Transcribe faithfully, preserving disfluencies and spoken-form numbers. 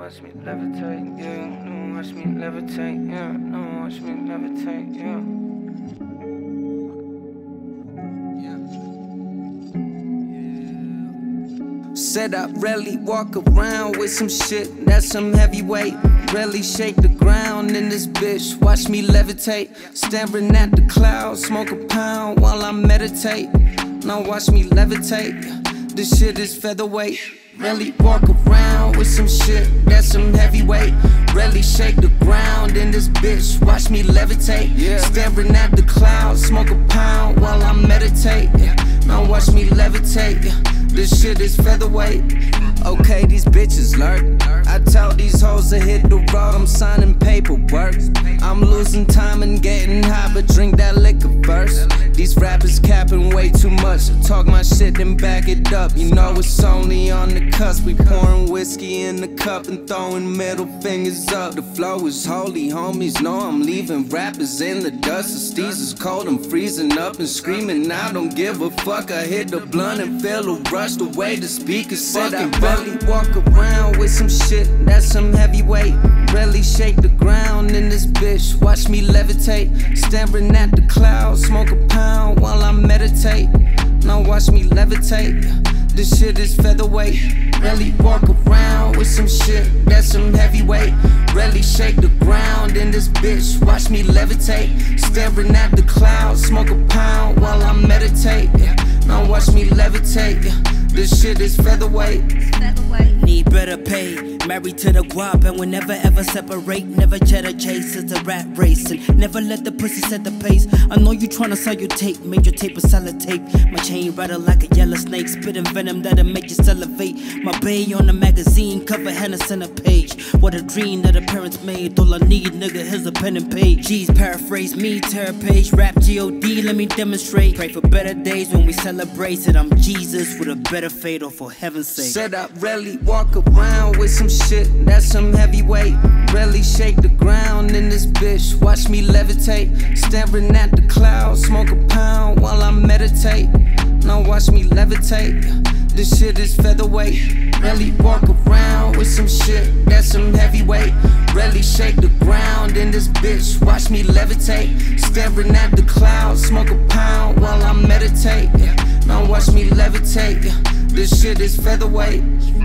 watch me levitate, yeah. No, watch me levitate, yeah. No, watch me levitate, yeah. Said I rarely walk around with some shit that's some heavyweight. Rarely shake the ground in this bitch. Watch me levitate, staring at the clouds. Smoke a pound while I meditate. Now watch me levitate. This shit is featherweight. Rarely walk around with some shit that's some heavyweight. Rarely shake the ground in this bitch. Watch me levitate, yeah. Staring at the clouds. Smoke a pound while I meditate. Now watch me levitate. This shit is featherweight. Okay, these bitches lurk. I tell these hoes to hit the road. I'm signing paperwork. I'm losing time and getting high, but drink that liquor first. These rappers capping way too much. Talk my shit and back it up. You know it's only on the cusp. We pouring whiskey in the cup and throwing middle fingers up. The flow is holy, homies know I'm leaving rappers in the dust. The steez is cold, I'm freezing up and screaming. I don't give a fuck. I hit the blunt and feel a rush the way the speakers said. I rarely walk around with some shit that's some heavyweight. Rarely shake the ground in this bitch. Watch me levitate, staring at the clouds. Smoke a pound while I meditate. Now watch me levitate. This shit is featherweight. Rarely walk around with some shit that's some heavyweight. Rarely shake the ground in this bitch. Watch me levitate, staring at the clouds. Smoke a pound while I meditate. Now watch me levitate. This shit is featherweight. Need better pay. Married to the guap and we'll never ever separate. Never cheddar chase, it's a rat race. And never let the pussy set the pace. I know you tryna sell your tape. Made your tape a solid tape. My chain rattle like a yellow snake. Spitting venom that'll make you salivate. My bay on the magazine, cover Hennessy on a page. What a dream that the parents made. All I need, nigga, here's a pen and page. G's paraphrase me, terror page. Rap G O D, let me demonstrate. Pray for better days when we celebrate. Said I'm Jesus with a better fate, or for heaven's sake. Said I rarely walk around with some shit that's some heavyweight. Rarely shake the ground in this bitch. Watch me levitate, staring at the clouds. Smoke a pound while I meditate. Now watch me levitate. This shit is featherweight. Rarely walk around with some shit that's some heavyweight. Rarely shake the ground in this bitch. Watch me levitate, staring at the clouds. Smoke a pound while I meditate. Now watch me levitate. This shit is featherweight.